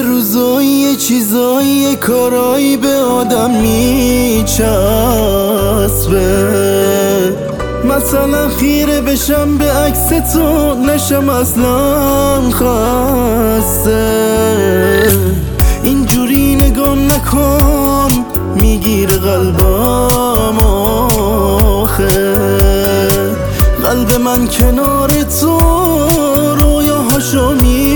روزایی چیزایی کارایی به آدم میچسبه، مثلا خیره بشم به عکس تو نشم اصلا خسته. اینجوری نگام نکن میگیره قلبم آخه، قلب من کنار تو رویاهاشو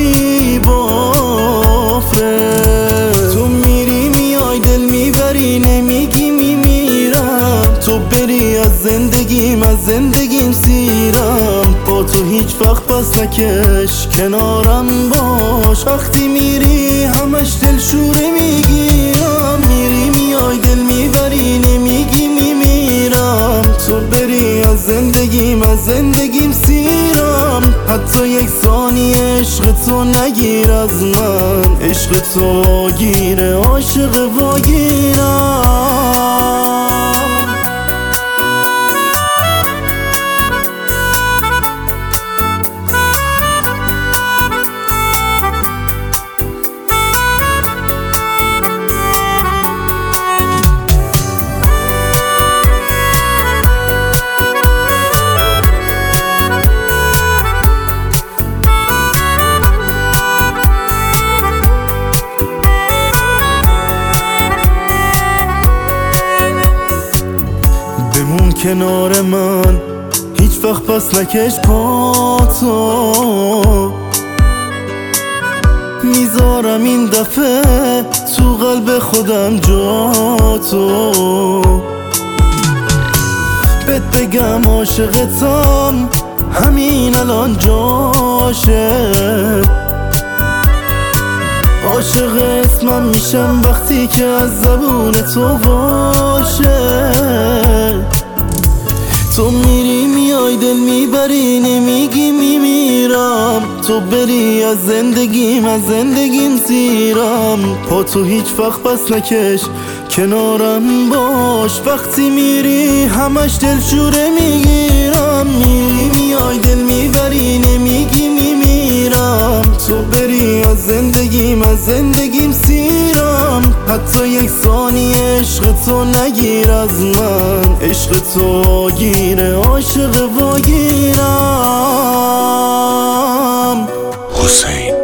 میبافه. تو میری میای دل میبری نمیگی میمیرم، تو بری از زندگیم سیرم. با تو هیچ وقت پس نکش کنارم باش، وقتی میری همش دلشوره میگیرم. میری میای دل میبری نمیگی میمیرم، تو بری از زندگیم سیرم. حتی یک ثانیه عشق تو نگیر از من، عشق تو واگیره عاشق واگیرم. بمون کنار من هیچ وقت پس نکش پاتو، میذارم این دفعه تو قلب خودم جاتو. بهت بگم عاشقتم همین الان جاشه، عاشق اسمم میشم وقتی که از زبون تو باشه. تو میری میای دل میبری نمیگی میمیرم، تو بری از زندگیم سیرم. پا تو هیچ وقت پس نکش کنارم باش، وقتی میری همش دلشوره میگیرم. میری میای دل میبری نمیگی میمیرم، تو بری از زندگیم سیرم. حتی یک ثانیه عشق تو نگیر از من، عشق تو واگیره عاشق واگیرم. حسین